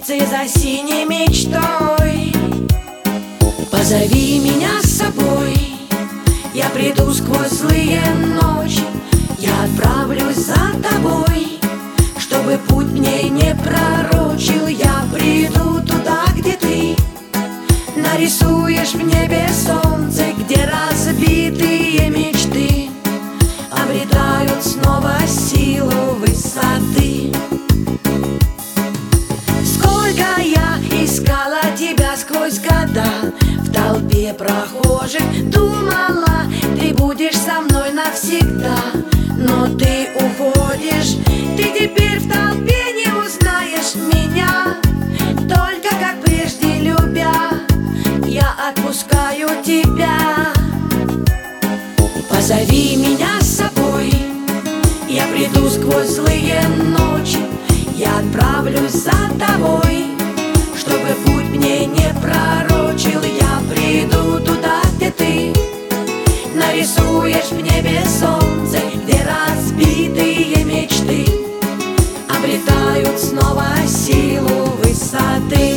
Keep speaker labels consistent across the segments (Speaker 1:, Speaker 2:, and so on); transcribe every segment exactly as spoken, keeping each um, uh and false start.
Speaker 1: солнце за синей мечтой. Позови меня с собой, я приду сквозь злые ночи, я отправлюсь за тобой, чтобы путь мне не пророчил. Я приду туда, где ты нарисуешь в небе солнце, где разбитые мечты обретают снова силу высоты. Сколько я искала тебя сквозь года, в толпе прохожих думала, ты будешь со мной навсегда. Но ты уходишь, ты теперь в толпе не узнаешь меня. Только как прежде любя, я отпускаю тебя. Позови меня с собой, я приду сквозь злые ночи, я отправлюсь за тобой, чтобы путь мне не пророчил. Я приду туда, где ты нарисуешь в небе солнце, где разбитые мечты обретают снова силу высоты.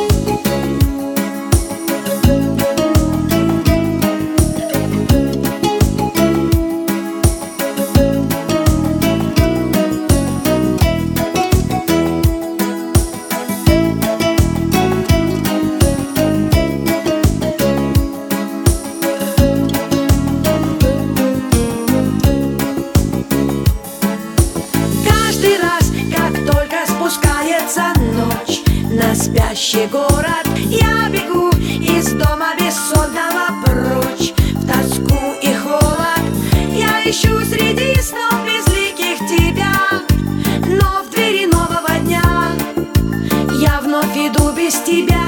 Speaker 1: Ночь на спящий город, я бегу из дома бессонного прочь. В тоску и холод я ищу среди снов безликих тебя, но в двери нового дня я вновь иду без тебя.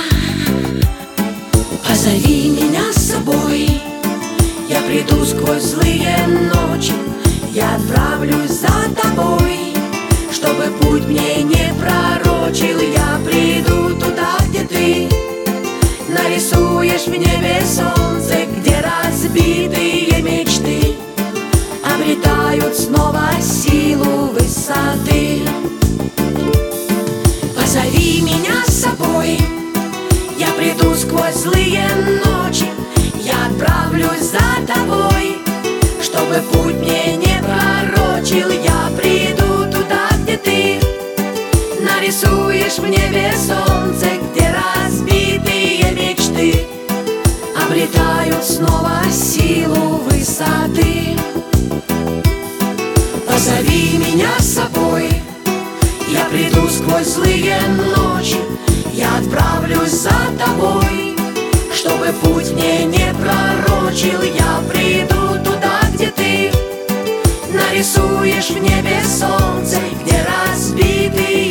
Speaker 1: Позови меня с собой, я приду сквозь злые ночи, я отправлюсь за тобой, чтобы путь мне не пророчил. Я приду туда, где ты нарисуешь в небе солнце, где разбитые мечты обретают снова силу высоты. Позови меня с собой, я приду сквозь злые ночи, я отправлюсь за тобой, чтобы путь мне не пророчил. Я приду туда, где ты нарисуешь в небе солнце, где разбитые мечты обретают снова силу высоты. Позови меня с собой, я приду сквозь злые ночи, я отправлюсь за тобой, чтобы путь мне не пророчил. Я приду туда, где ты нарисуешь в небе солнце, где разбитые